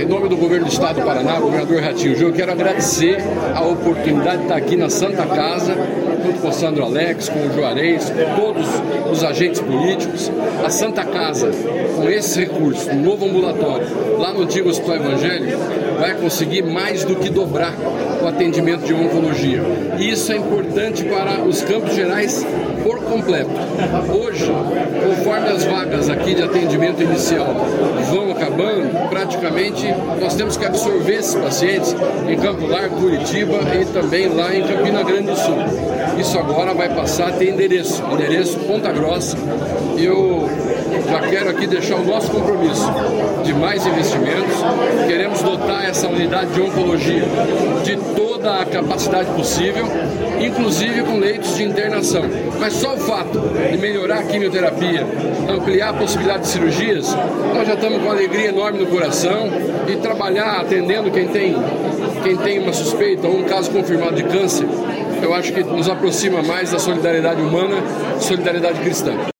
Em nome do governo do estado do Paraná, governador Ratinho Júnior, quero agradecer a oportunidade de estar aqui na Santa Casa, junto com o Sandro Alex, com o Juarez, com todos os agentes políticos. A Santa Casa, com esse recurso, um novo ambulatório, lá no antigo Hospital Evangélico, vai conseguir mais do que dobrar o atendimento de oncologia. E isso é importante para os Campos Gerais por completo. Hoje, conforme as vagas aqui de atendimento inicial vão acabando, praticamente nós temos que absorver esses pacientes em Campo Largo, Curitiba e também lá em Campina Grande do Sul. Isso agora vai passar a ter endereço Ponta Grossa. Eu já quero aqui deixar o nosso compromisso de mais investimentos. Queremos dotar essa unidade de oncologia de toda a capacidade possível, inclusive com leitos de internação. Mas só o fato de melhorar a quimioterapia, ampliar a possibilidade de cirurgias, nós já estamos com uma alegria enorme no coração, e trabalhar atendendo quem tem uma suspeita ou um caso confirmado de câncer, eu acho que nos aproxima mais da solidariedade humana, solidariedade cristã.